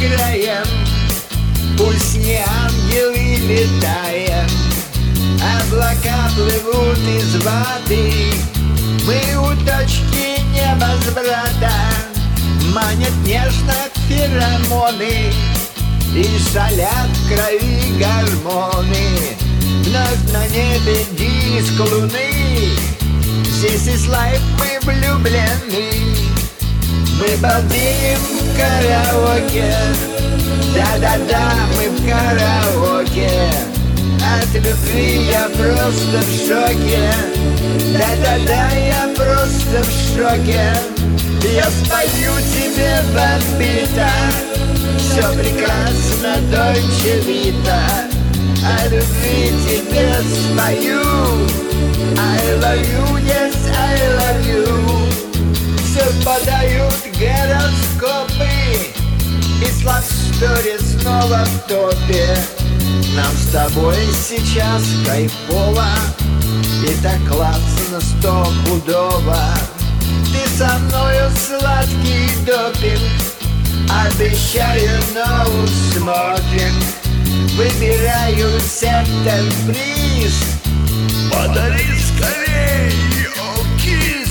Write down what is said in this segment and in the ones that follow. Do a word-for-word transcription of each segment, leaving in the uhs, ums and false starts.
играем, пусть не ангелы летаем, облака плывут из воды. Мы у точки невозврата, манят нежно феромоны и шалят в крови гормоны. Вновь на небе диск луны, здесь из лайф мы влюблены. Мы балдеем в караоке, да-да-да, мы в караоке. От любви я просто в шоке, да-да-да, я просто в шоке. Я спою тебе бомбита, все прекрасно, Дольче Вита. О любви тебе спою, I love you, yes, I love you. Совпадают гороскопы, и Love Story снова в топе. Нам с тобой сейчас кайфово, и так классно стопудово. Ты со мною сладкий допинг, обещаю no smoking. Выбираю сектор приз, подари скорей, о, кис.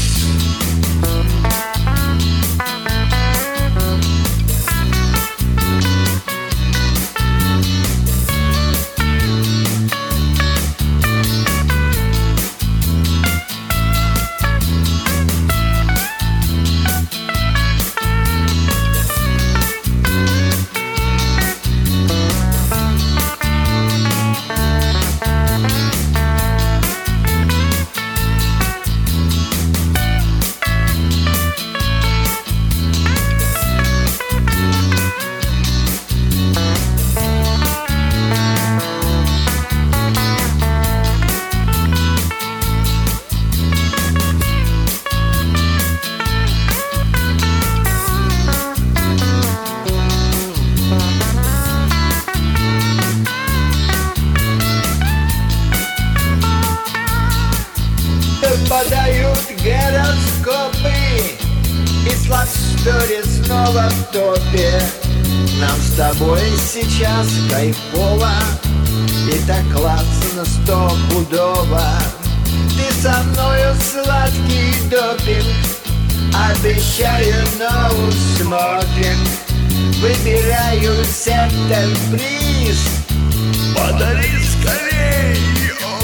Подают гороскопы, и Love Story снова в топе. Нам с тобой сейчас кайфово, и так классно стопудово. Ты со мною сладкий допинг, обещаю no smoking. Выбираю сектор приз, подари скорей,